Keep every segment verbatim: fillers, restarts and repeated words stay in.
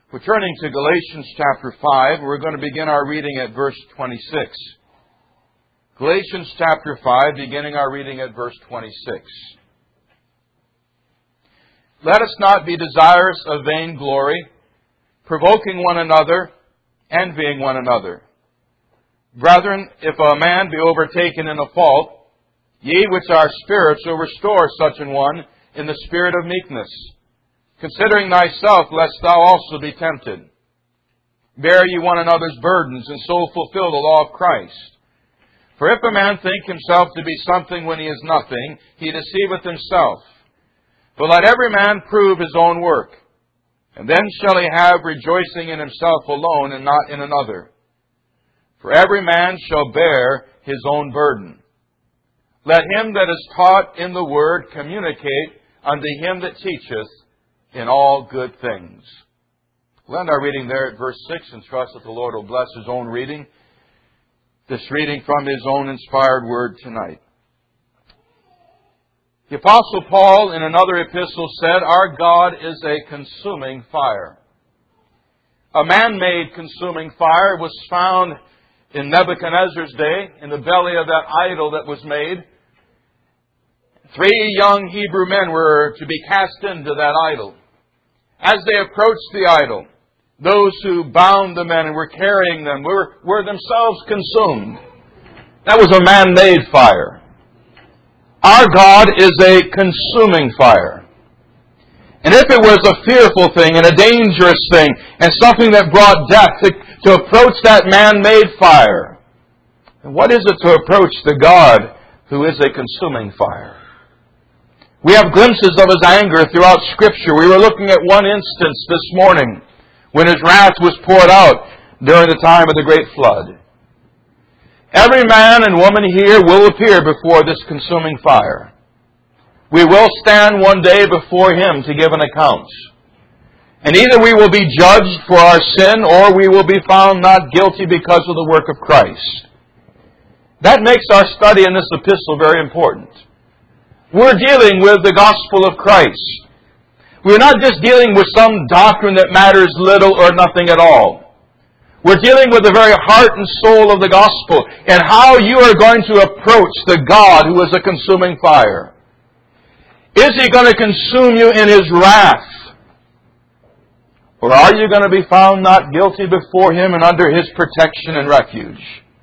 We're turning to Galatians chapter five. We're going to begin our reading at verse twenty-six. Galatians chapter five, beginning our reading at verse twenty-six. Let us not be desirous of vain glory, provoking one another, envying one another. Brethren, if a man be overtaken in a fault, ye which are spiritual restore such an one in the spirit of meekness, considering thyself, lest thou also be tempted. Bear ye one another's burdens, and so fulfill the law of Christ. For if a man think himself to be something when he is nothing, he deceiveth himself. But let every man prove his own work, and then shall he have rejoicing in himself alone, and not in another. For every man shall bear his own burden. Let him that is taught in the word communicate unto him that teacheth in all good things. We'll end our reading there at verse six and trust that the Lord will bless His own reading. This reading from His own inspired word tonight. The Apostle Paul in another epistle said, our God is a consuming fire. A man-made consuming fire was found in Nebuchadnezzar's day in the belly of that idol that was made. Three young Hebrew men were to be cast into that idol. As they approached the idol, those who bound the men and were carrying them were, were themselves consumed. That was a man-made fire. Our God is a consuming fire. And if it was a fearful thing and a dangerous thing and something that brought death to, to approach that man-made fire, then what is it to approach the God who is a consuming fire? We have glimpses of His anger throughout Scripture. We were looking at one instance this morning when His wrath was poured out during the time of the great flood. Every man and woman here will appear before this consuming fire. We will stand one day before Him to give an account. And either we will be judged for our sin or we will be found not guilty because of the work of Christ. That makes our study in this epistle very important. We're dealing with the gospel of Christ. We're not just dealing with some doctrine that matters little or nothing at all. We're dealing with the very heart and soul of the gospel and how you are going to approach the God who is a consuming fire. Is He going to consume you in His wrath? Or are you going to be found not guilty before Him and under His protection and refuge?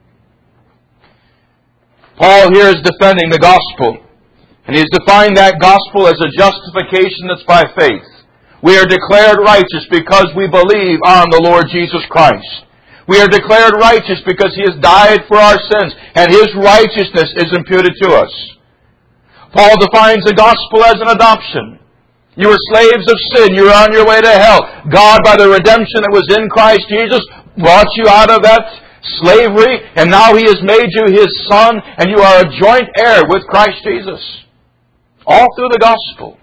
Paul here is defending the gospel. And he's defined that gospel as a justification that's by faith. We are declared righteous because we believe on the Lord Jesus Christ. We are declared righteous because He has died for our sins, and His righteousness is imputed to us. Paul defines the gospel as an adoption. You were slaves of sin. You were on your way to hell. God, by the redemption that was in Christ Jesus, brought you out of that slavery, and now He has made you His son, and you are a joint heir with Christ Jesus. All through the gospel.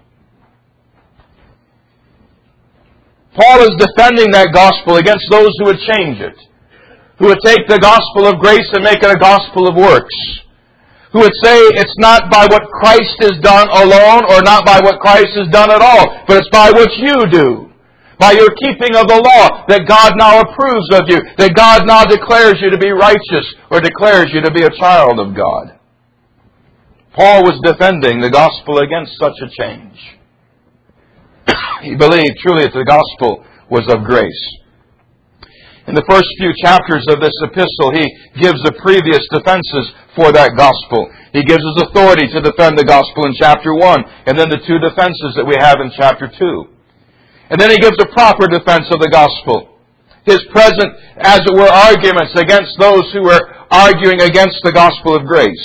Paul is defending that gospel against those who would change it. Who would take the gospel of grace and make it a gospel of works. Who would say it's not by what Christ has done alone or not by what Christ has done at all, but it's by what you do. By your keeping of the law that God now approves of you. That God now declares you to be righteous or declares you to be a child of God. Paul was defending the gospel against such a change. He believed truly that the gospel was of grace. In the first few chapters of this epistle, he gives the previous defenses for that gospel. He gives his authority to defend the gospel in chapter one, and then the two defenses that we have in chapter two. And then he gives a proper defense of the gospel. His present, as it were, arguments against those who were arguing against the gospel of grace.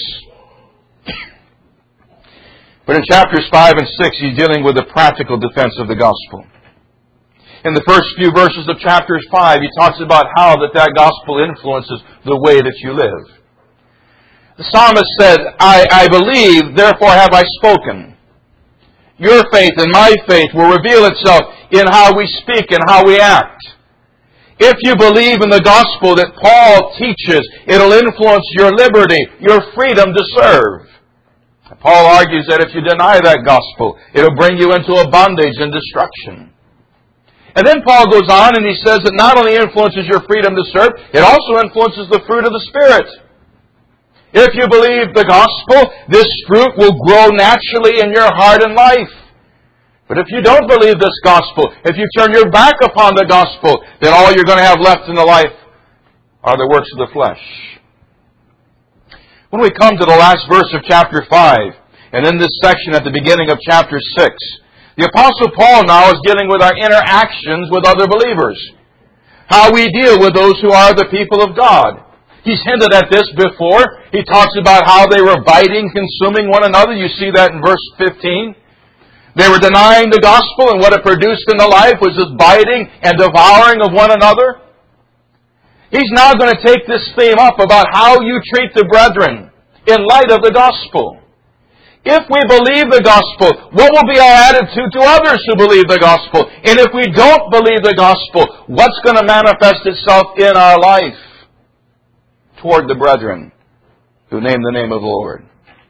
But in chapters five and six, he's dealing with the practical defense of the gospel. In the first few verses of chapters five, he talks about how that, that gospel influences the way that you live. The psalmist said, I, I believe, therefore have I spoken. Your faith and my faith will reveal itself in how we speak and how we act. If you believe in the gospel that Paul teaches, it'll influence your liberty, your freedom to serve. Paul argues that if you deny that gospel, it'll bring you into a bondage and destruction. And then Paul goes on and he says it not only influences your freedom to serve, it also influences the fruit of the Spirit. If you believe the gospel, this fruit will grow naturally in your heart and life. But if you don't believe this gospel, if you turn your back upon the gospel, then all you're going to have left in the life are the works of the flesh. When we come to the last verse of chapter five, and in this section at the beginning of chapter six, the Apostle Paul now is dealing with our interactions with other believers. How we deal with those who are the people of God. He's hinted at this before. He talks about how they were biting, consuming one another. You see that in verse fifteen. They were denying the gospel, and what it produced in the life was this biting and devouring of one another. He's now going to take this theme up about how you treat the brethren in light of the gospel. If we believe the gospel, what will be our attitude to others who believe the gospel? And if we don't believe the gospel, what's going to manifest itself in our life toward the brethren who name the name of the Lord?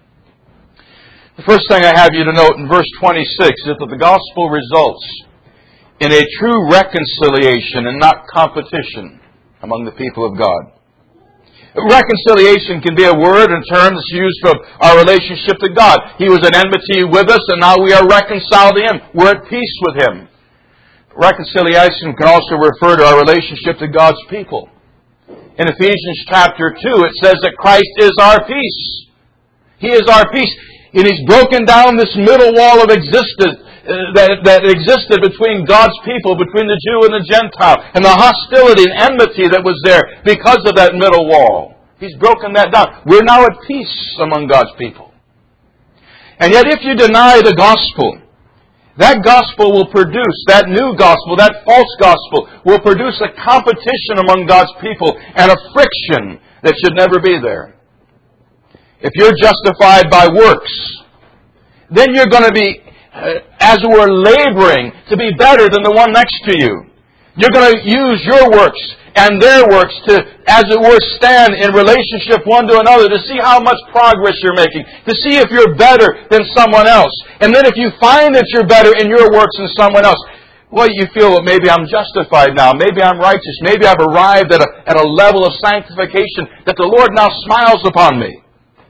The first thing I have you to note in verse twenty-six is that the gospel results in a true reconciliation and not competition among the people of God. Reconciliation can be a word and term that's used for our relationship to God. He was at enmity with us, and now we are reconciled to Him. We're at peace with Him. Reconciliation can also refer to our relationship to God's people. In Ephesians chapter two, it says that Christ is our peace. He is our peace. And He's broken down this middle wall of existence uh, that, that existed between God's people, between the Jew and the Gentile, and the hostility and enmity that was there because of that middle wall. He's broken that down. We're now at peace among God's people. And yet if you deny the gospel, that gospel will produce, that new gospel, that false gospel, will produce a competition among God's people and a friction that should never be there. If you're justified by works, then you're going to be, uh, as it were, laboring to be better than the one next to you. You're going to use your works and their works to, as it were, stand in relationship one to another to see how much progress you're making, to see if you're better than someone else. And then if you find that you're better in your works than someone else, well, you feel that maybe I'm justified now, maybe I'm righteous, maybe I've arrived at a, at a level of sanctification that the Lord now smiles upon me.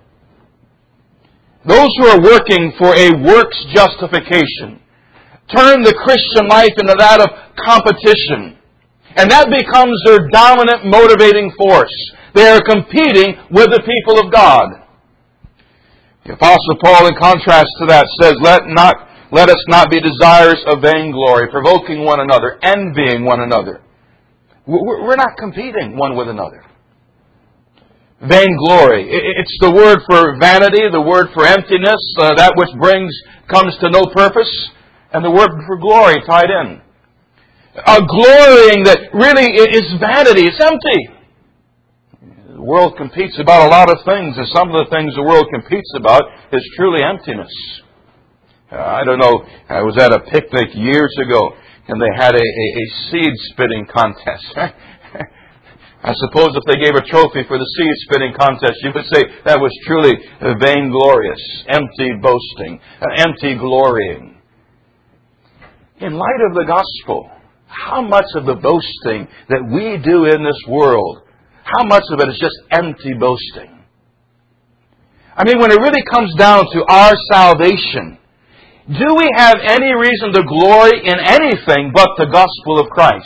Those who are working for a works justification turn the Christian life into that of competition. And that becomes their dominant motivating force. They are competing with the people of God. The Apostle Paul, in contrast to that, says, Let not let us not be desirous of vainglory, provoking one another, envying one another. We're not competing one with another. Vainglory. It's the word for vanity, the word for emptiness, uh, that which brings, comes to no purpose, and the word for glory tied in. A glorying that really is vanity, it's empty. The world competes about a lot of things, and some of the things the world competes about is truly emptiness. Uh, I don't know, I was at a picnic years ago, and they had a, a, a seed spitting contest. I suppose if they gave a trophy for the seed spitting contest, you would say that was truly vainglorious, empty boasting, empty glorying. In light of the gospel, how much of the boasting that we do in this world, how much of it is just empty boasting? I mean, when it really comes down to our salvation, do we have any reason to glory in anything but the gospel of Christ?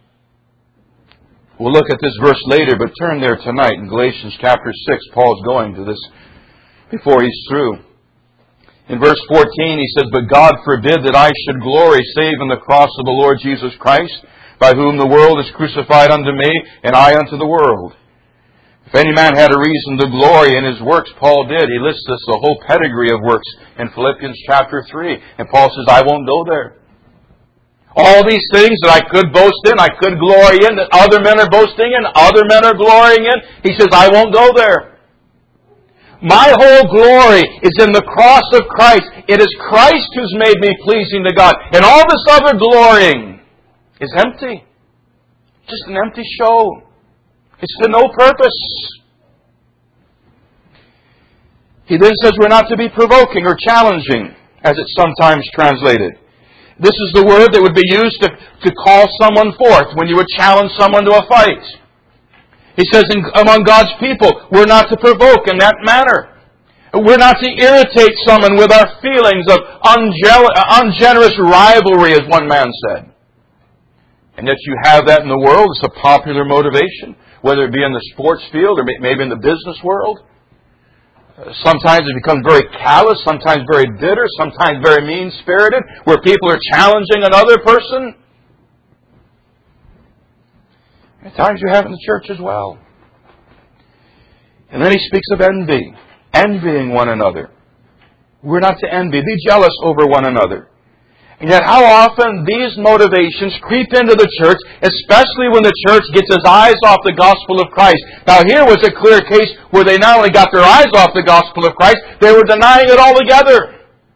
We'll look at this verse later, but turn there tonight in Galatians chapter six. Paul's going to this before he's through. In verse fourteen, he says, But God forbid that I should glory save in the cross of the Lord Jesus Christ, by whom the world is crucified unto me, and I unto the world. If any man had a reason to glory in his works, Paul did. He lists us the whole pedigree of works in Philippians chapter three. And Paul says, I won't go there. All these things that I could boast in, I could glory in, that other men are boasting in, other men are glorying in. He says, I won't go there. My whole glory is in the cross of Christ. It is Christ who's made me pleasing to God. And all this other glorying is empty. Just an empty show. It's to no purpose. He then says we're not to be provoking or challenging, as it's sometimes translated. This is the word that would be used to, to call someone forth when you would challenge someone to a fight. He says in, among God's people, we're not to provoke in that manner. We're not to irritate someone with our feelings of ungel- ungenerous rivalry, as one man said. And yet you have that in the world. It's a popular motivation, whether it be in the sports field or maybe in the business world. Sometimes it becomes very callous, sometimes very bitter, sometimes very mean-spirited, where people are challenging another person. At times you have it in the church as well. And then he speaks of envy, envying one another. We're not to envy, be jealous over one another. And yet how often these motivations creep into the church, especially when the church gets its eyes off the gospel of Christ. Now here was a clear case where they not only got their eyes off the gospel of Christ, they were denying it altogether.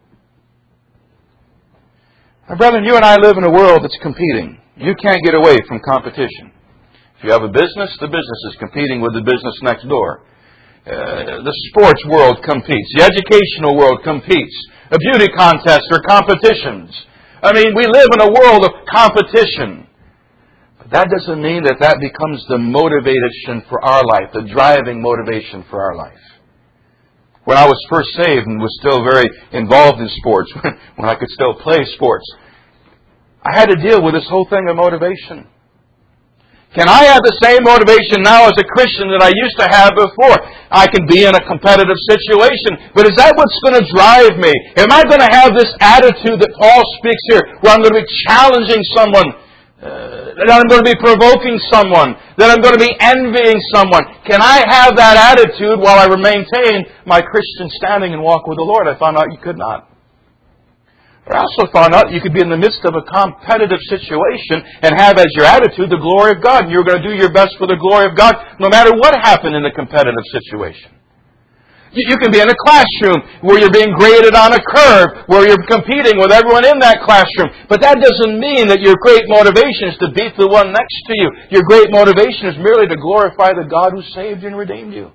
Now, brethren, you and I live in a world that's competing. You can't get away from competition. If you have a business, the business is competing with the business next door. Uh, the sports world competes. The educational world competes. A beauty contest or competitions. I mean, we live in a world of competition. But that doesn't mean that that becomes the motivation for our life, the driving motivation for our life. When I was first saved and was still very involved in sports, when I could still play sports, I had to deal with this whole thing of motivation. Can I have the same motivation now as a Christian that I used to have before? I can be in a competitive situation, but is that what's going to drive me? Am I going to have this attitude that Paul speaks here, where I'm going to be challenging someone, uh, that I'm going to be provoking someone, that I'm going to be envying someone? Can I have that attitude while I maintain my Christian standing and walk with the Lord? I found out you could not. But I also found out you could be in the midst of a competitive situation and have as your attitude the glory of God. And you're going to do your best for the glory of God no matter what happened in the competitive situation. You can be in a classroom where you're being graded on a curve, where you're competing with everyone in that classroom. But that doesn't mean that your great motivation is to beat the one next to you. Your great motivation is merely to glorify the God who saved you and redeemed you.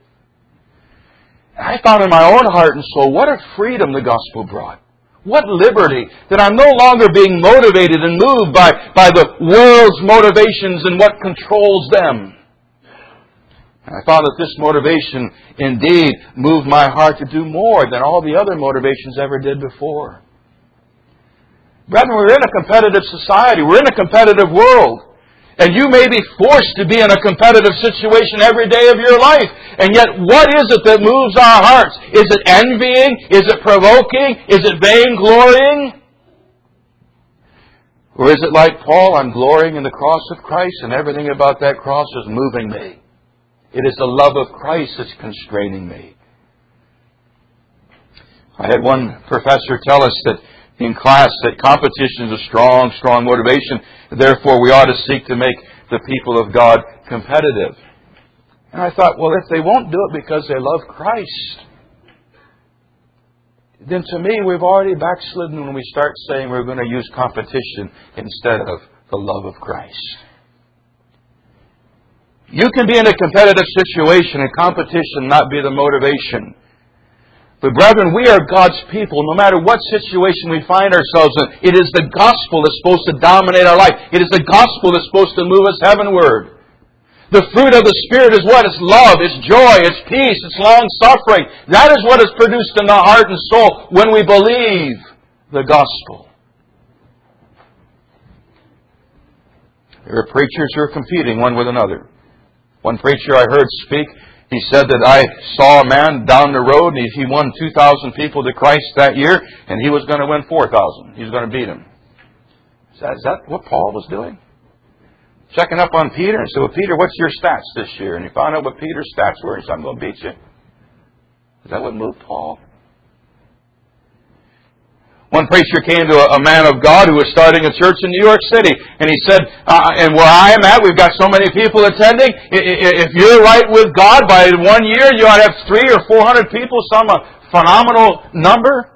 I found in my own heart and soul what a freedom the gospel brought. What liberty, that I'm no longer being motivated and moved by, by the world's motivations and what controls them. And I found that this motivation indeed moved my heart to do more than all the other motivations ever did before. Brethren, we're in a competitive society. We're in a competitive world. And you may be forced to be in a competitive situation every day of your life. And yet, what is it that moves our hearts? Is it envying? Is it provoking? Is it vainglorying? Or is it like Paul, I'm glorying in the cross of Christ, and everything about that cross is moving me? It is the love of Christ that's constraining me. I had one professor tell us that in class that competition is a strong, strong motivation. Therefore, we ought to seek to make the people of God competitive. And I thought, well, if they won't do it because they love Christ, then to me, we've already backslidden when we start saying we're going to use competition instead of the love of Christ. You can be in a competitive situation and competition not be the motivation. But brethren, we are God's people. No matter what situation we find ourselves in, it is the gospel that's supposed to dominate our life. It is the gospel that's supposed to move us heavenward. The fruit of the Spirit is what? It's love, it's joy, it's peace, it's long-suffering. That is what is produced in the heart and soul when we believe the gospel. There are preachers who are competing one with another. One preacher I heard speak, he said that I saw a man down the road and he won two thousand people to Christ that year and he was going to win four thousand. He was going to beat him. Is that, is that what Paul was doing? Checking up on Peter and said, well, Peter, what's your stats this year? And he found out what Peter's stats were. He said, I'm going to beat you. Is that what moved Paul? One preacher came to a, a man of God who was starting a church in New York City. And he said, uh, and where I am at, we've got so many people attending. If you're right with God, by one year, you ought to have three or four hundred people, some a phenomenal number.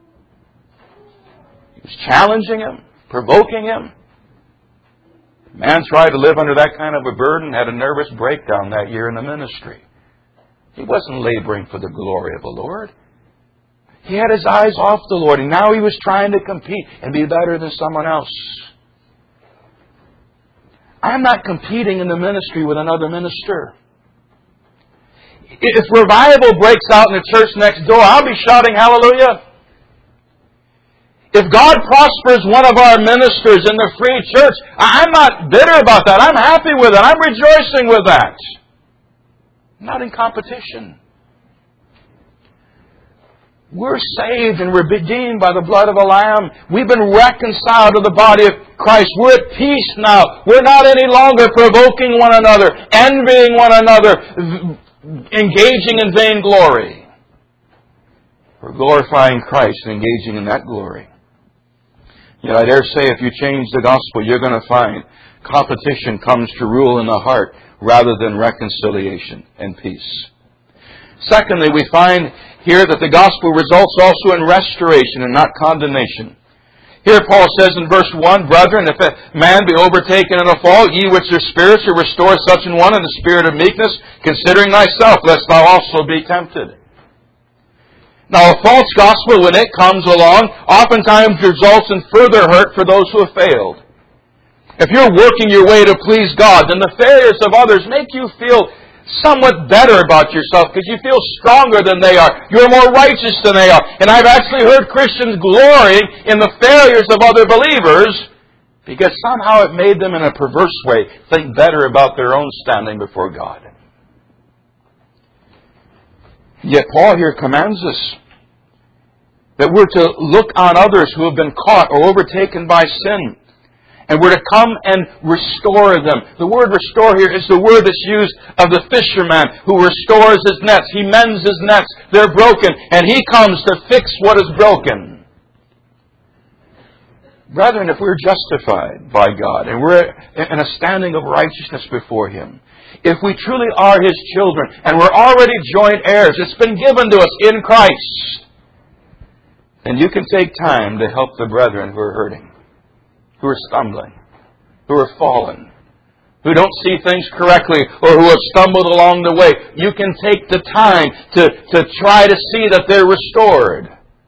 He was challenging him, provoking him. The man tried to live under that kind of a burden, had a nervous breakdown that year in the ministry. He wasn't laboring for the glory of the Lord. He had his eyes off the Lord, and now he was trying to compete and be better than someone else. I'm not competing in the ministry with another minister. If revival breaks out in the church next door, I'll be shouting hallelujah. If God prospers one of our ministers in the free church, I'm not bitter about that. I'm happy with it. I'm rejoicing with that. I'm not in competition. We're saved and we're redeemed by the blood of the Lamb. We've been reconciled to the body of Christ. We're at peace now. We're not any longer provoking one another, envying one another, engaging in vainglory. We're glorifying Christ and engaging in that glory. You know, I dare say if you change the gospel, you're going to find competition comes to rule in the heart rather than reconciliation and peace. Secondly, we find here that the gospel results also in restoration and not condemnation. Here Paul says in verse one, Brethren, if a man be overtaken in a fault, ye which are spiritual, restore such an one in the spirit of meekness, considering thyself, lest thou also be tempted. Now, a false gospel, when it comes along, oftentimes results in further hurt for those who have failed. If you're working your way to please God, then the failures of others make you feel somewhat better about yourself because you feel stronger than they are. You're more righteous than they are. And I've actually heard Christians glory in the failures of other believers because somehow it made them in a perverse way think better about their own standing before God. Yet Paul here commands us that we're to look on others who have been caught or overtaken by sin. And we're to come and restore them. The word restore here is the word that's used of the fisherman who restores his nets. He mends his nets. They're broken. And he comes to fix what is broken. Brethren, if we're justified by God and we're in a standing of righteousness before Him, if we truly are His children and we're already joint heirs, it's been given to us in Christ, then you can take time to help the brethren who are hurting, who are stumbling, who are fallen, who don't see things correctly, or who have stumbled along the way. You can take the time to, to try to see that they're restored.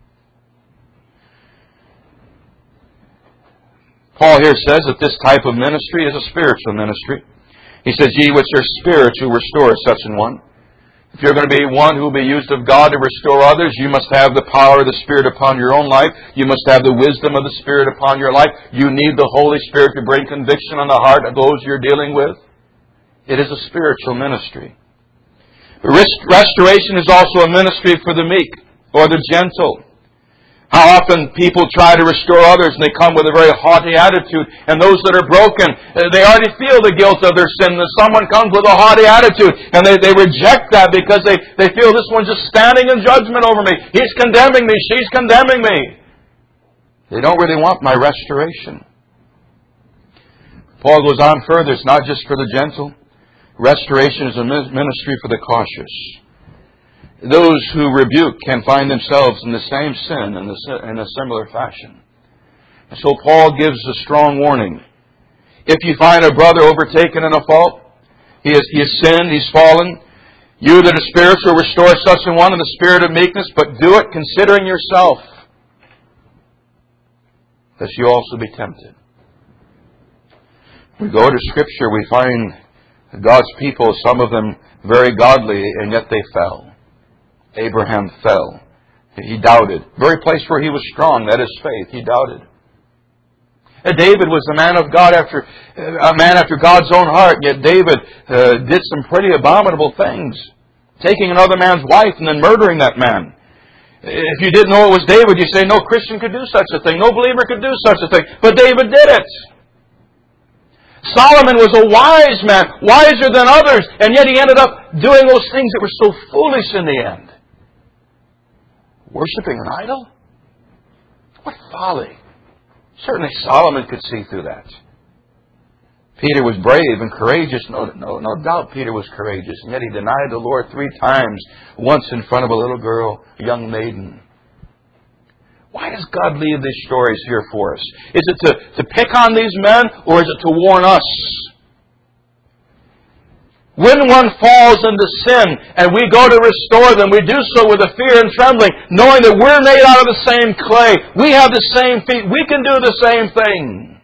Paul here says that this type of ministry is a spiritual ministry. He says, Ye which are spiritual, restore such an one. If you're going to be one who will be used of God to restore others, you must have the power of the Spirit upon your own life. You must have the wisdom of the Spirit upon your life. You need the Holy Spirit to bring conviction on the heart of those you're dealing with. It is a spiritual ministry. Restoration is also a ministry for the meek or the gentle. How often people try to restore others and they come with a very haughty attitude. And those that are broken, they already feel the guilt of their sin. And someone comes with a haughty attitude and they, they reject that because they, they feel this one's just standing in judgment over me. He's condemning me. She's condemning me. They don't really want my restoration. Paul goes on further. It's not just for the gentle. Restoration is a ministry for the cautious. Those who rebuke can find themselves in the same sin in, the, in a similar fashion. And so Paul gives a strong warning. If you find a brother overtaken in a fault, he has, he has sinned, he's fallen, you that are spiritual, restore such an one in the spirit of meekness, but do it considering yourself, lest you also be tempted. We go to Scripture, we find God's people, some of them very godly, and yet they fell. Abraham fell. He doubted. Very place where he was strong, that is faith. He doubted. And David was a man of God after a man after God's own heart. Yet David uh, did some pretty abominable things, taking another man's wife and then murdering that man. If you didn't know it was David, you say no Christian could do such a thing, no believer could do such a thing. But David did it. Solomon was a wise man, wiser than others, and yet he ended up doing those things that were so foolish in the end. Worshipping an idol? What folly. Certainly Solomon could see through that. Peter was brave and courageous. No, no, no doubt Peter was courageous. And yet he denied the Lord three times, once in front of a little girl, a young maiden. Why does God leave these stories here for us? Is it to, to pick on these men, or is it to warn us? When one falls into sin and we go to restore them, we do so with a fear and trembling, knowing that we're made out of the same clay. We have the same feet. We can do the same thing.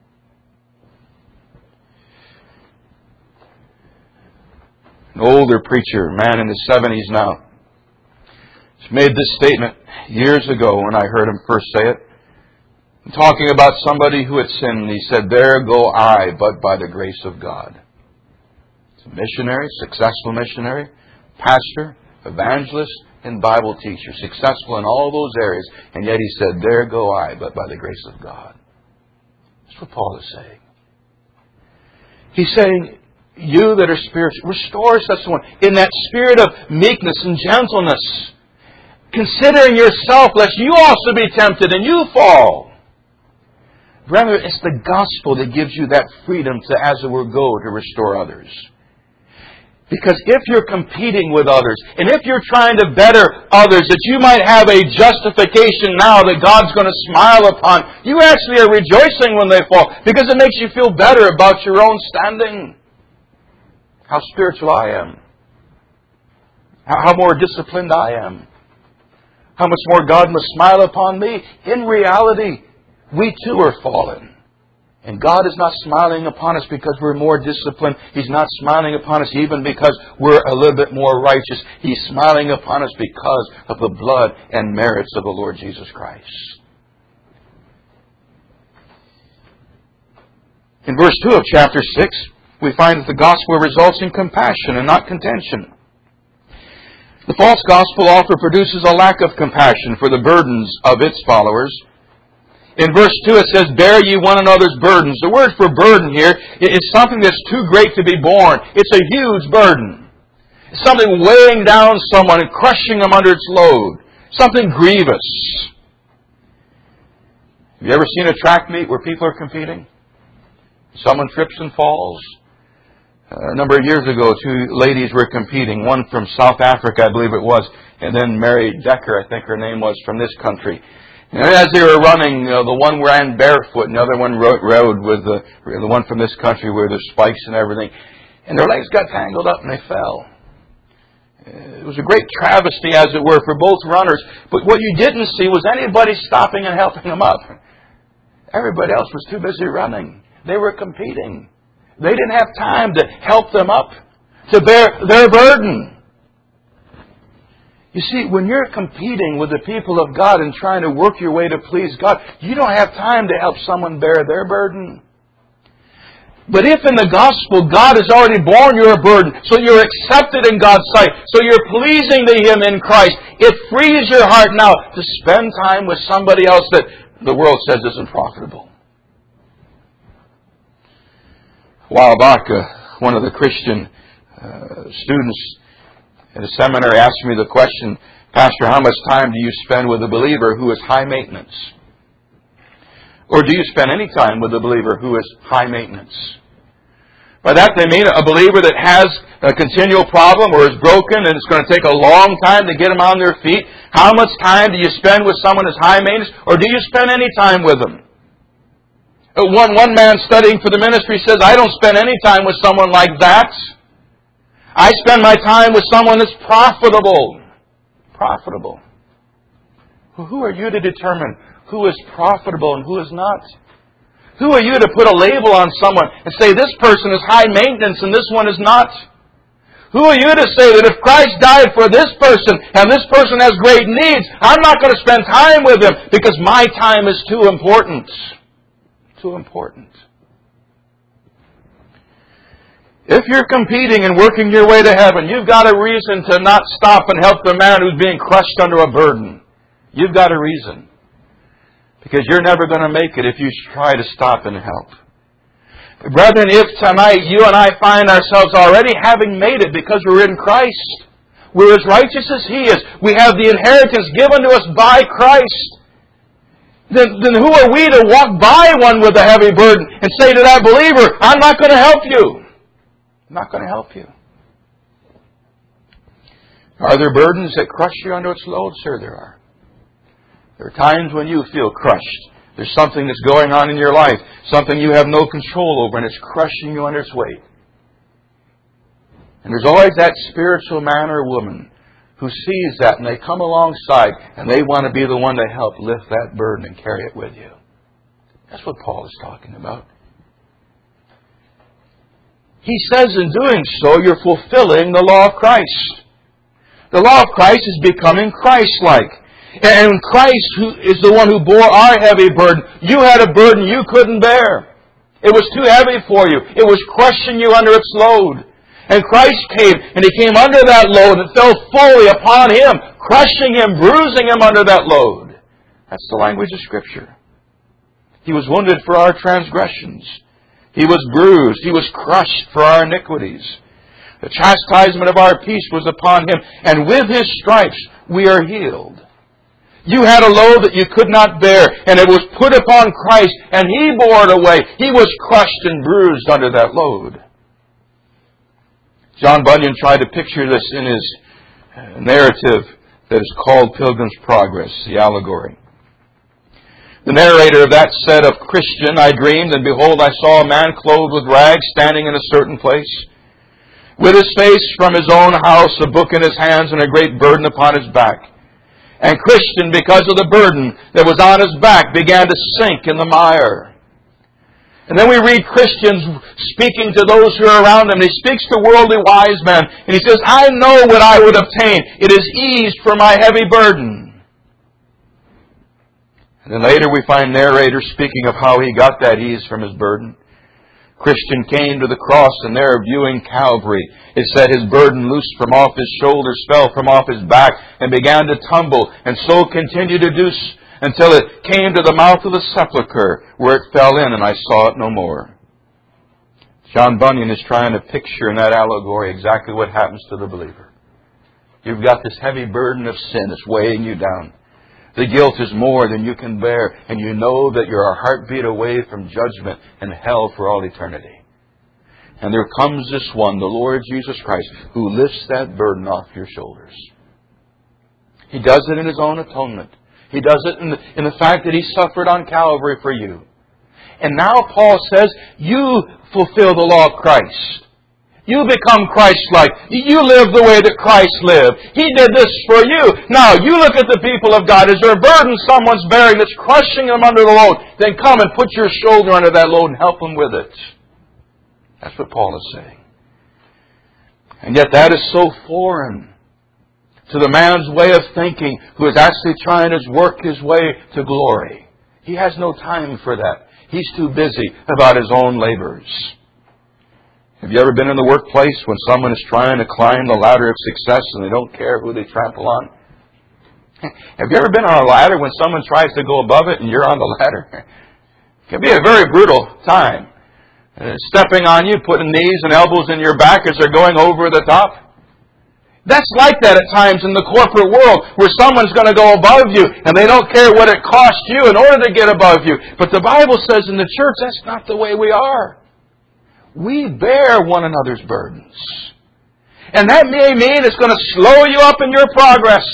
An older preacher, a man in his seventies now, has made this statement years ago when I heard him first say it. Talking about somebody who had sinned, he said, "There go I, but by the grace of God." It's a missionary, successful missionary, pastor, evangelist, and Bible teacher. Successful in all those areas. And yet he said, "There go I, but by the grace of God." That's what Paul is saying. He's saying, you that are spiritual, restore such one in that spirit of meekness and gentleness, considering yourself, lest you also be tempted and you fall. Rather, it's the gospel that gives you that freedom to, as it were, go to restore others. Because if you're competing with others, and if you're trying to better others, that you might have a justification now that God's going to smile upon, you actually are rejoicing when they fall, because it makes you feel better about your own standing. How spiritual I am. How more disciplined I am. How much more God must smile upon me. In reality, we too are fallen. And God is not smiling upon us because we're more disciplined. He's not smiling upon us even because we're a little bit more righteous. He's smiling upon us because of the blood and merits of the Lord Jesus Christ. In verse two of chapter six, we find that the gospel results in compassion and not contention. The false gospel often produces a lack of compassion for the burdens of its followers. In verse two it says, "Bear ye one another's burdens." The word for burden here is something that's too great to be borne. It's a huge burden. It's something weighing down someone and crushing them under its load. Something grievous. Have you ever seen a track meet where people are competing? Someone trips and falls. A number of years ago, two ladies were competing. One from South Africa, I believe it was, and then Mary Decker, I think her name was, from this country. And as they were running, uh, the one ran barefoot, and the other one rode, rode with the, the one from this country where there's spikes and everything. And their legs got tangled up and they fell. It was a great travesty, as it were, for both runners. But what you didn't see was anybody stopping and helping them up. Everybody else was too busy running. They were competing. They didn't have time to help them up, to bear their burden. You see, when you're competing with the people of God and trying to work your way to please God, you don't have time to help someone bear their burden. But if in the gospel God has already borne your burden, so you're accepted in God's sight, so you're pleasing to Him in Christ, it frees your heart now to spend time with somebody else that the world says isn't profitable. A while back, uh, one of the Christian uh, students at a seminary asked me the question, "Pastor, how much time do you spend with a believer who is high maintenance? Or do you spend any time with a believer who is high maintenance?" By that they mean a believer that has a continual problem or is broken and it's going to take a long time to get them on their feet. How much time do you spend with someone who's high maintenance? Or do you spend any time with them? One, one man studying for the ministry says, "I don't spend any time with someone like that. I spend my time with someone that's profitable." Profitable. Well, who are you to determine who is profitable and who is not? Who are you to put a label on someone and say this person is high maintenance and this one is not? Who are you to say that if Christ died for this person and this person has great needs, I'm not going to spend time with him because my time is too important? Too important. If you're competing and working your way to heaven, you've got a reason to not stop and help the man who's being crushed under a burden. You've got a reason. Because you're never going to make it if you try to stop and help. Brethren, if tonight you and I find ourselves already having made it because we're in Christ, we're as righteous as He is, we have the inheritance given to us by Christ, then, then who are we to walk by one with a heavy burden and say to that believer, "I'm not going to help you. I'm not going to help you." Are there burdens that crush you under its load? Sir, there are. There are times when you feel crushed. There's something that's going on in your life, something you have no control over, and it's crushing you under its weight. And there's always that spiritual man or woman who sees that, and they come alongside, and they want to be the one to help lift that burden and carry it with you. That's what Paul is talking about. He says in doing so, you're fulfilling the law of Christ. The law of Christ is becoming Christ-like. And Christ who is the one who bore our heavy burden. You had a burden you couldn't bear. It was too heavy for you. It was crushing you under its load. And Christ came, and He came under that load and fell fully upon Him, crushing Him, bruising Him under that load. That's the language of Scripture. He was wounded for our transgressions. He was bruised. He was crushed for our iniquities. The chastisement of our peace was upon Him, and with His stripes we are healed. You had a load that you could not bear, and it was put upon Christ, and He bore it away. He was crushed and bruised under that load. John Bunyan tried to picture this in his narrative that is called Pilgrim's Progress, the allegory. The narrator of that said of Christian, I dreamed, and behold, I saw a man clothed with rags standing in a certain place, with his face from his own house, a book in his hands, and a great burden upon his back. And Christian, because of the burden that was on his back, began to sink in the mire. And then we read Christians speaking to those who are around him. He speaks to worldly wise men, and he says, I know what I would obtain. It is ease for my heavy burden. And then later we find narrators speaking of how he got that ease from his burden. Christian came to the cross, and there viewing Calvary, it said his burden loosed from off his shoulders, fell from off his back, and began to tumble, and so continued to do so until it came to the mouth of the sepulchre, where it fell in, and I saw it no more. John Bunyan is trying to picture in that allegory exactly what happens to the believer. You've got this heavy burden of sin that's weighing you down. The guilt is more than you can bear, and you know that you're a heartbeat away from judgment and hell for all eternity. And there comes this one, the Lord Jesus Christ, who lifts that burden off your shoulders. He does it in His own atonement. He does it in the, in the fact that He suffered on Calvary for you. And now Paul says, you fulfill the law of Christ. You become Christ-like. You live the way that Christ lived. He did this for you. Now, you look at the people of God. Is there a burden someone's bearing that's crushing them under the load? Then come and put your shoulder under that load and help them with it. That's what Paul is saying. And yet that is so foreign to the man's way of thinking who is actually trying to work his way to glory. He has no time for that. He's too busy about his own labors. Have you ever been in the workplace when someone is trying to climb the ladder of success and they don't care who they trample on? Have you ever been on a ladder when someone tries to go above it and you're on the ladder? It can be a very brutal time. Uh, stepping on you, putting knees and elbows in your back as they're going over the top. That's like that at times in the corporate world where someone's going to go above you and they don't care what it costs you in order to get above you. But the Bible says in the church that's not the way we are. We bear one another's burdens. And that may mean it's going to slow you up in your progress.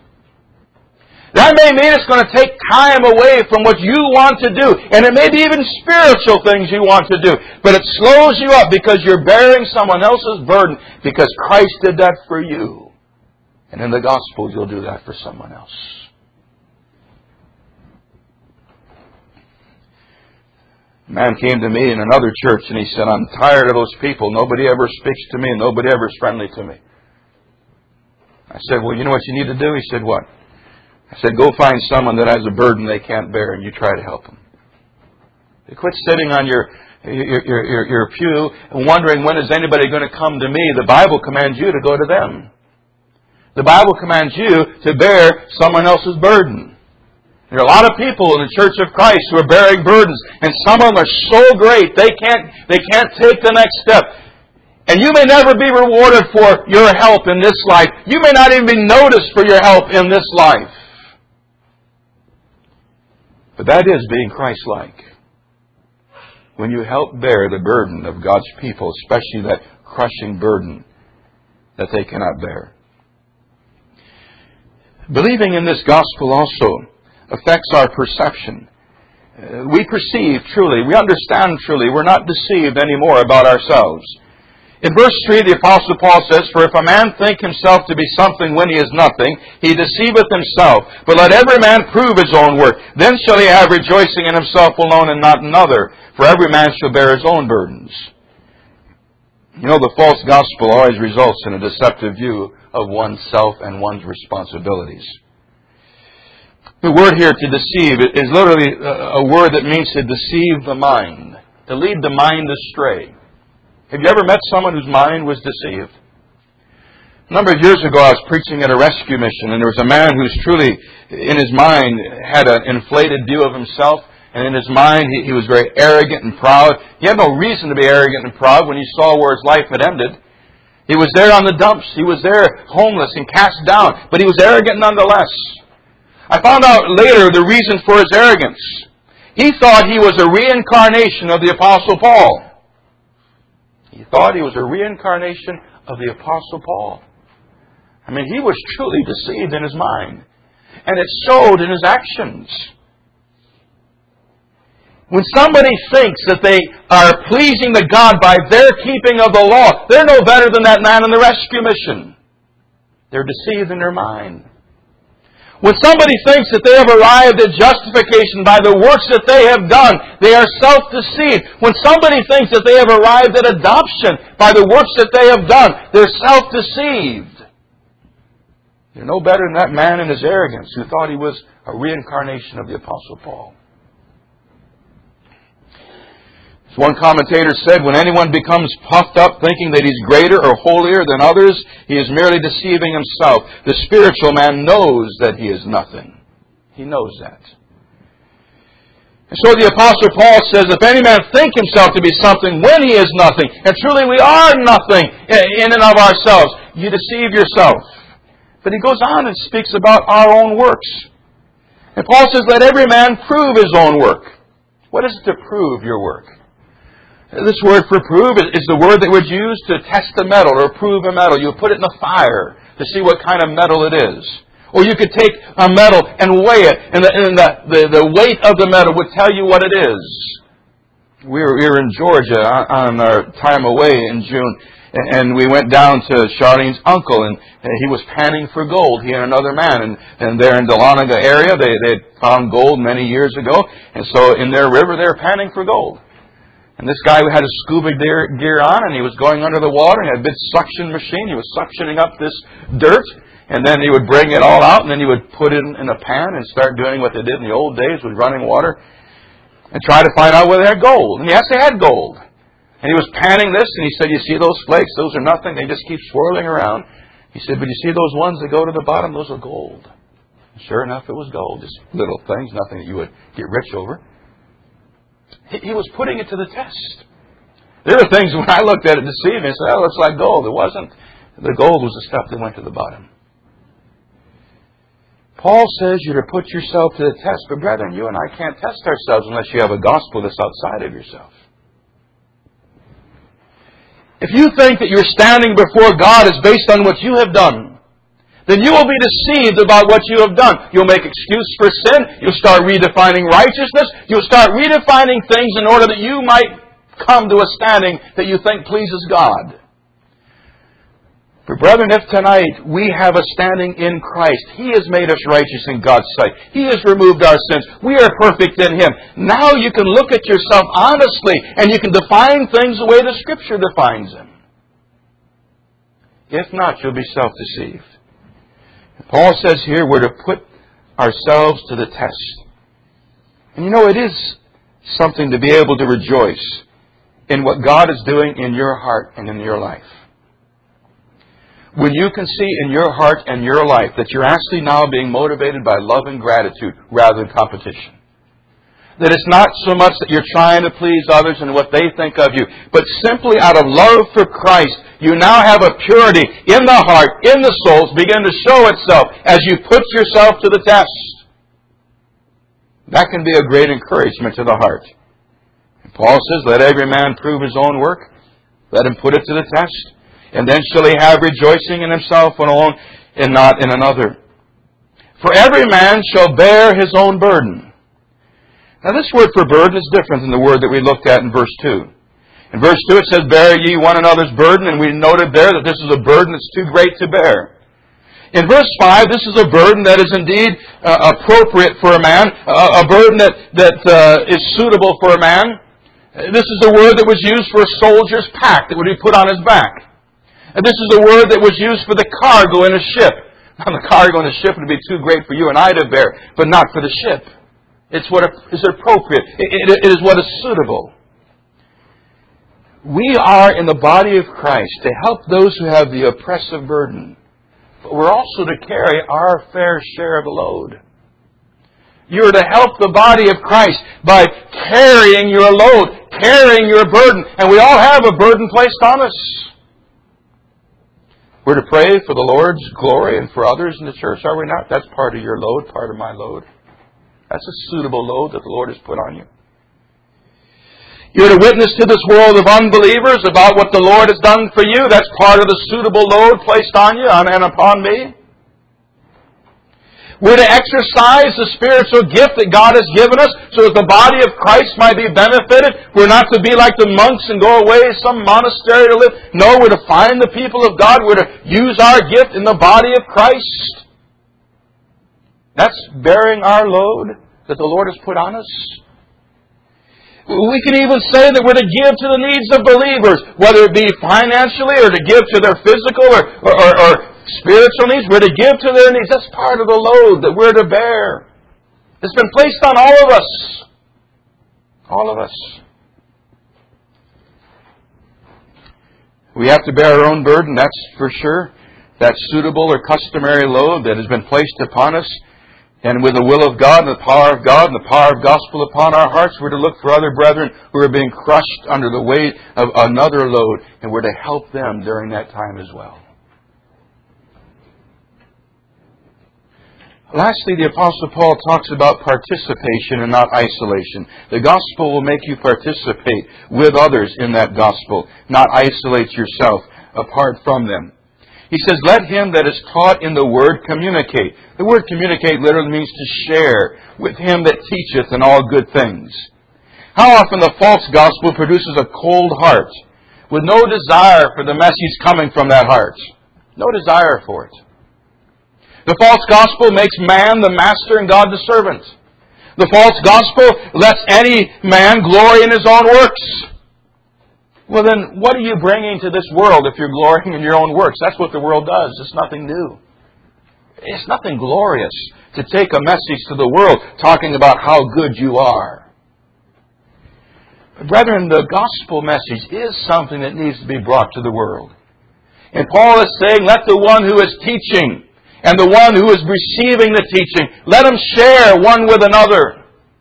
That may mean it's going to take time away from what you want to do. And it may be even spiritual things you want to do. But it slows you up because you're bearing someone else's burden because Christ did that for you. And in the gospel, you'll do that for someone else. A man came to me in another church and he said, I'm tired of those people. Nobody ever speaks to me and nobody ever is friendly to me. I said, well, you know what you need to do? He said, what? I said, go find someone that has a burden they can't bear and you try to help them. You quit sitting on your, your, your, your, your pew and wondering when is anybody going to come to me. The Bible commands you to go to them. The Bible commands you to bear someone else's burden. There are a lot of people in the Church of Christ who are bearing burdens, and some of them are so great they can't, they can't take the next step. And you may never be rewarded for your help in this life. You may not even be noticed for your help in this life. But that is being Christ-like. When you help bear the burden of God's people, especially that crushing burden that they cannot bear. Believing in this gospel also affects our perception. Uh, we perceive truly, we understand truly, we're not deceived anymore about ourselves. In verse three, the Apostle Paul says, "For if a man think himself to be something when he is nothing, he deceiveth himself. But let every man prove his own work. Then shall he have rejoicing in himself alone and not in another. For every man shall bear his own burdens." You know, the false gospel always results in a deceptive view of oneself and one's responsibilities. The word here, to deceive, is literally a word that means to deceive the mind, to lead the mind astray. Have you ever met someone whose mind was deceived? A number of years ago, I was preaching at a rescue mission, and there was a man who's truly, in his mind, had an inflated view of himself, and in his mind, he, he was very arrogant and proud. He had no reason to be arrogant and proud when he saw where his life had ended. He was there on the dumps. He was there homeless and cast down, but he was arrogant nonetheless. I found out later the reason for his arrogance. He thought he was a reincarnation of the Apostle Paul. He thought he was a reincarnation of the Apostle Paul. I mean, he was truly deceived in his mind. And it showed in his actions. When somebody thinks that they are pleasing to God by their keeping of the law, they're no better than that man in the rescue mission. They're deceived in their mind. When somebody thinks that they have arrived at justification by the works that they have done, they are self-deceived. When somebody thinks that they have arrived at adoption by the works that they have done, they're self-deceived. They're no better than that man in his arrogance who thought he was a reincarnation of the Apostle Paul. As one commentator said, when anyone becomes puffed up thinking that he's greater or holier than others, he is merely deceiving himself. The spiritual man knows that he is nothing. He knows that. And so the Apostle Paul says, if any man think himself to be something when he is nothing, and truly we are nothing in and of ourselves, you deceive yourself. But he goes on and speaks about our own works. And Paul says, let every man prove his own work. What is it to prove your work? This word for prove is the word that would use to test a metal or prove a metal. You put it in the fire to see what kind of metal it is. Or you could take a metal and weigh it, and the, and the, the, the weight of the metal would tell you what it is. We were, we were in Georgia on our time away in June, and we went down to Charlene's uncle, and he was panning for gold, he and another man. And, and there in Dahlonega area, they, they had found gold many years ago, and so in their river they were panning for gold. And this guy had a scuba gear, gear on, and he was going under the water, and he had a big suction machine. He was suctioning up this dirt, and then he would bring it all out, and then he would put it in, in a pan and start doing what they did in the old days with running water, and try to find out whether they had gold. And yes, they had gold. And he was panning this, and he said, you see those flakes? Those are nothing. They just keep swirling around. He said, but you see those ones that go to the bottom? Those are gold. And sure enough, it was gold. Just little things, nothing that you would get rich over. He was putting it to the test. There are things when I looked at it deceived me and said, oh, it looks like gold. It wasn't. The gold was the stuff that went to the bottom. Paul says you're to put yourself to the test. But brethren, you and I can't test ourselves unless you have a gospel that's outside of yourself. If you think that your standing before God is based on what you have done, then you will be deceived about what you have done. You'll make excuse for sin. You'll start redefining righteousness. You'll start redefining things in order that you might come to a standing that you think pleases God. But brethren, if tonight we have a standing in Christ, He has made us righteous in God's sight. He has removed our sins. We are perfect in Him. Now you can look at yourself honestly and you can define things the way the Scripture defines them. If not, you'll be self-deceived. Paul says here we're to put ourselves to the test. And you know, it is something to be able to rejoice in what God is doing in your heart and in your life. When you can see in your heart and your life that you're actually now being motivated by love and gratitude rather than competition. That it's not so much that you're trying to please others and what they think of you, but simply out of love for Christ, you now have a purity in the heart, in the souls, begin to show itself as you put yourself to the test. That can be a great encouragement to the heart. And Paul says, let every man prove his own work. Let him put it to the test. And then shall he have rejoicing in himself alone and not in another. For every man shall bear his own burden. Now this word for burden is different than the word that we looked at in verse two. In verse two it says, bear ye one another's burden, and we noted there that this is a burden that's too great to bear. In verse five, this is a burden that is indeed uh, appropriate for a man, uh, a burden that, that uh, is suitable for a man. This is a word that was used for a soldier's pack that would be put on his back. And this is a word that was used for the cargo in a ship. Now, the cargo in a ship would be too great for you and I to bear, but not for the ship. It's what is appropriate. It, it, it is what is suitable. We are in the body of Christ to help those who have the oppressive burden. But we're also to carry our fair share of the load. You are to help the body of Christ by carrying your load, carrying your burden. And we all have a burden placed on us. We're to pray for the Lord's glory and for others in the church, are we not? That's part of your load, part of my load. That's a suitable load that the Lord has put on you. You're to witness to this world of unbelievers about what the Lord has done for you. That's part of the suitable load placed on you and upon me. We're to exercise the spiritual gift that God has given us so that the body of Christ might be benefited. We're not to be like the monks and go away to some monastery to live. No, we're to find the people of God. We're to use our gift in the body of Christ. That's bearing our load that the Lord has put on us. We can even say that we're to give to the needs of believers, whether it be financially or to give to their physical or, or, or, or spiritual needs. We're to give to their needs. That's part of the load that we're to bear. It's been placed on all of us. All of us. We have to bear our own burden, that's for sure. That suitable or customary load that has been placed upon us. And with the will of God and the power of God and the power of gospel upon our hearts, we're to look for other brethren who are being crushed under the weight of another load. And we're to help them during that time as well. Lastly, the Apostle Paul talks about participation and not isolation. The gospel will make you participate with others in that gospel, not isolate yourself apart from them. He says, let him that is taught in the word communicate. The word communicate literally means to share with him that teacheth in all good things. How often the false gospel produces a cold heart with no desire for the message coming from that heart. No desire for it. The false gospel makes man the master and God the servant. The false gospel lets any man glory in his own works. Well then, what are you bringing to this world if you're glorying in your own works? That's what the world does. It's nothing new. It's nothing glorious to take a message to the world talking about how good you are. But brethren, the gospel message is something that needs to be brought to the world. And Paul is saying, let the one who is teaching and the one who is receiving the teaching, let them share one with another.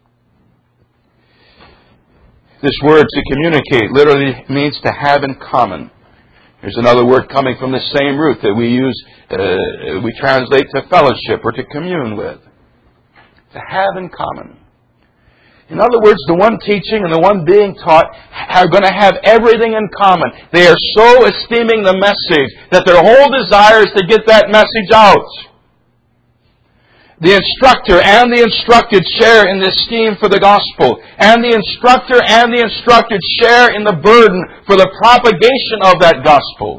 This word to communicate literally means to have in common. There's another word coming from the same root that we use, uh, we translate to fellowship or to commune with. To have in common. In other words, the one teaching and the one being taught are going to have everything in common. They are so esteeming the message that their whole desire is to get that message out. The instructor and the instructed share in the esteem for the gospel. And the instructor and the instructed share in the burden for the propagation of that gospel.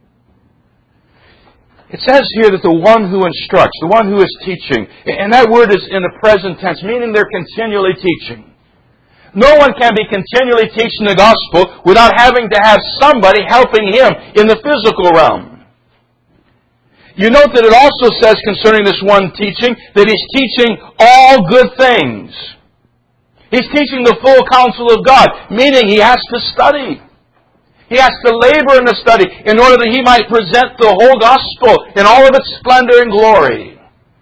It says here that the one who instructs, the one who is teaching, and that word is in the present tense, meaning they're continually teaching. No one can be continually teaching the gospel without having to have somebody helping him in the physical realm. You note that it also says concerning this one teaching that he's teaching all good things. He's teaching the full counsel of God, meaning he has to study. He has to labor in the study in order that he might present the whole gospel in all of its splendor and glory.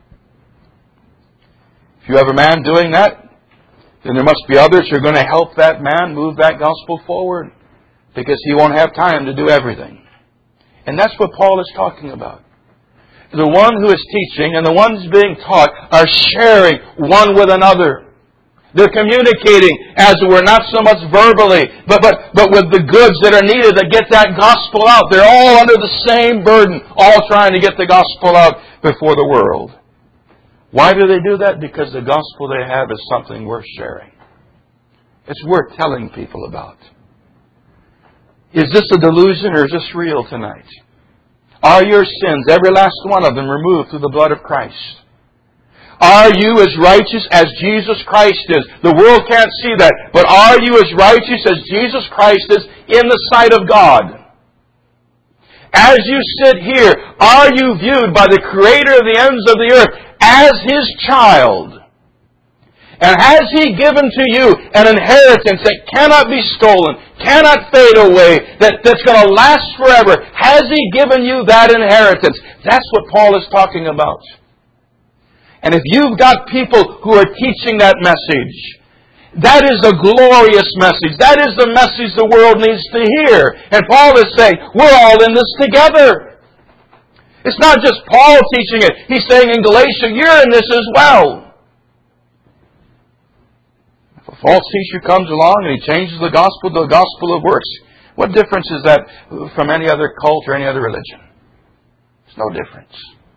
If you have a man doing that, then there must be others who are going to help that man move that gospel forward, because he won't have time to do everything. And that's what Paul is talking about. The one who is teaching and the ones being taught are sharing one with another. They're communicating, as it were, not so much verbally, but, but, but with the goods that are needed to get that gospel out. They're all under the same burden, all trying to get the gospel out before the world. Why do they do that? Because the gospel they have is something worth sharing. It's worth telling people about. Is this a delusion or is this real tonight? Are your sins, every last one of them, removed through the blood of Christ? Are you as righteous as Jesus Christ is? The world can't see that. But are you as righteous as Jesus Christ is in the sight of God? As you sit here, are you viewed by the Creator of the ends of the earth as His child? And has He given to you an inheritance that cannot be stolen, cannot fade away, that, that's going to last forever? Has He given you that inheritance? That's what Paul is talking about. And if you've got people who are teaching that message, that is a glorious message. That is the message the world needs to hear. And Paul is saying, we're all in this together. It's not just Paul teaching it. He's saying in Galatia, you're in this as well. If a false teacher comes along and he changes the gospel to the gospel of works, what difference is that from any other cult or any other religion? There's no difference.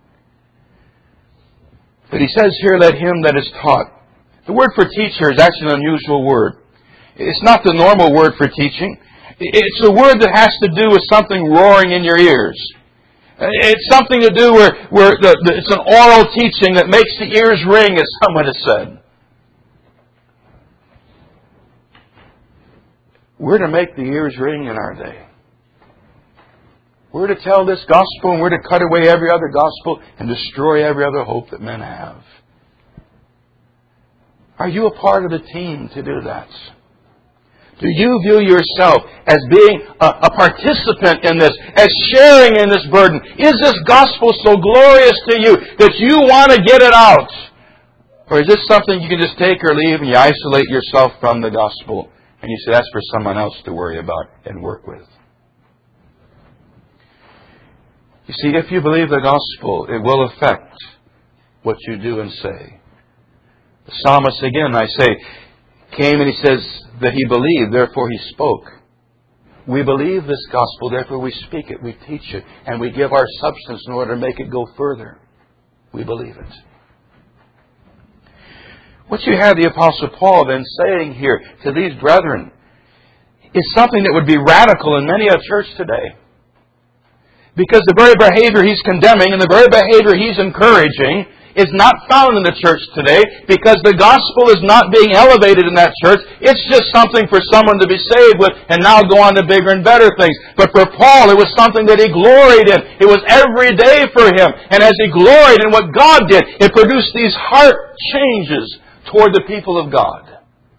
But he says here, let him that is taught. The word for teacher is actually an unusual word. It's not the normal word for teaching. It's a word that has to do with something roaring in your ears. It's something to do where, where the, the, it's an oral teaching that makes the ears ring, as someone has said. We're to make the ears ring in our day. We're to tell this gospel, and we're to cut away every other gospel and destroy every other hope that men have. Are you a part of the team to do that? Do you view yourself as being a, a participant in this, as sharing in this burden? Is this gospel so glorious to you that you want to get it out? Or is this something you can just take or leave and you isolate yourself from the gospel and you say that's for someone else to worry about and work with? You see, if you believe the gospel, it will affect what you do and say. The psalmist, again, I say, came and he says that he believed, therefore he spoke. We believe this gospel, therefore we speak it, we teach it, and we give our substance in order to make it go further. We believe it. What you have the Apostle Paul then saying here to these brethren is something that would be radical in many a church today. Because the very behavior he's condemning and the very behavior he's encouraging is not found in the church today, because the gospel is not being elevated in that church. It's just something for someone to be saved with and now go on to bigger and better things. But for Paul, it was something that he gloried in. It was every day for him. And as he gloried in what God did, it produced these heart changes toward the people of God.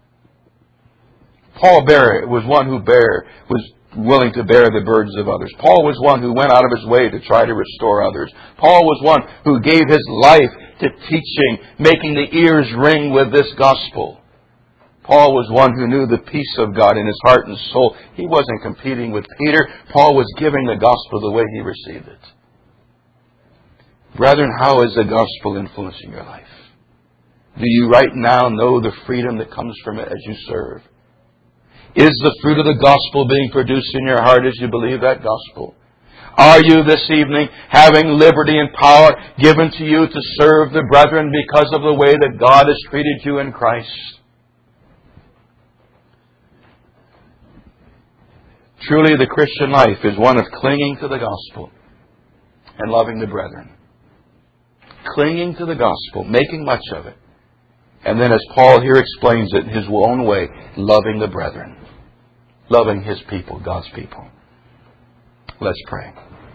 Paul bare, was one who bare, was willing to bear the burdens of others. Paul was one who went out of his way to try to restore others. Paul was one who gave his life to teaching, making the ears ring with this gospel. Paul was one who knew the peace of God in his heart and soul. He wasn't competing with Peter. Paul was giving the gospel the way he received it. Brethren, how is the gospel influencing your life? Do you right now know the freedom that comes from it as you serve? Is the fruit of the gospel being produced in your heart as you believe that gospel? Are you this evening having liberty and power given to you to serve the brethren because of the way that God has treated you in Christ? Truly, the Christian life is one of clinging to the gospel and loving the brethren. Clinging to the gospel, making much of it. And then, as Paul here explains it in his own way, loving the brethren. Loving his people, God's people. Let's pray.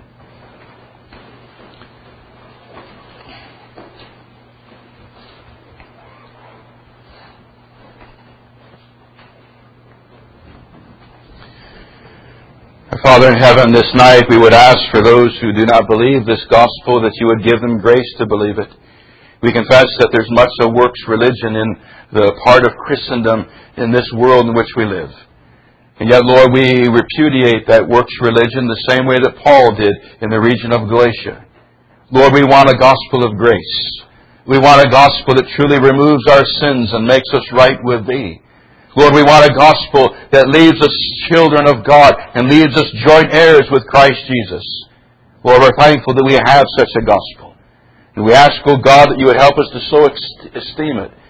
Our Father in heaven, this night we would ask for those who do not believe this gospel that you would give them grace to believe it. We confess that there's much of works religion in the part of Christendom in this world in which we live. And yet, Lord, we repudiate that works religion the same way that Paul did in the region of Galatia. Lord, we want a gospel of grace. We want a gospel that truly removes our sins and makes us right with Thee. Lord, we want a gospel that leaves us children of God and leaves us joint heirs with Christ Jesus. Lord, we're thankful that we have such a gospel. And we ask, O God, that you would help us to so esteem it,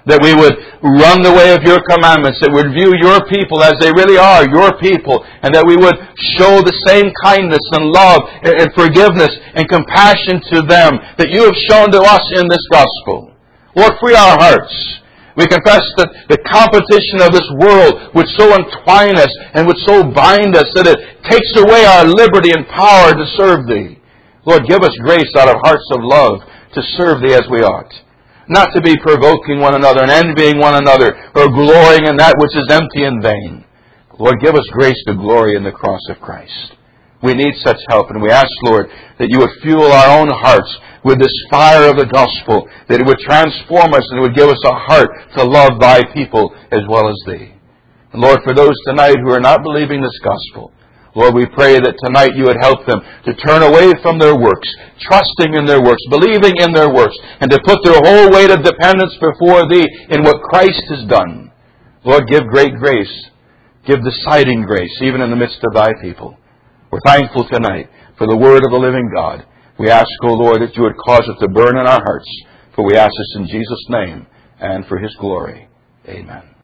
that we would run the way of your commandments, that we would view your people as they really are, your people, and that we would show the same kindness and love and forgiveness and compassion to them that you have shown to us in this gospel. Lord, free our hearts. We confess that the competition of this world would so entwine us and would so bind us that it takes away our liberty and power to serve Thee. Lord, give us grace out of hearts of love to serve Thee as we ought. Not to be provoking one another and envying one another or glorying in that which is empty and vain. Lord, give us grace to glory in the cross of Christ. We need such help, and we ask, Lord, that you would fuel our own hearts with this fire of the gospel, that it would transform us and it would give us a heart to love Thy people as well as Thee. And Lord, for those tonight who are not believing this gospel, Lord, we pray that tonight you would help them to turn away from their works, trusting in their works, believing in their works, and to put their whole weight of dependence before Thee in what Christ has done. Lord, give great grace. Give deciding grace, even in the midst of Thy people. We're thankful tonight for the word of the living God. We ask, O Lord, that you would cause it to burn in our hearts. For we ask this in Jesus' name and for His glory. Amen.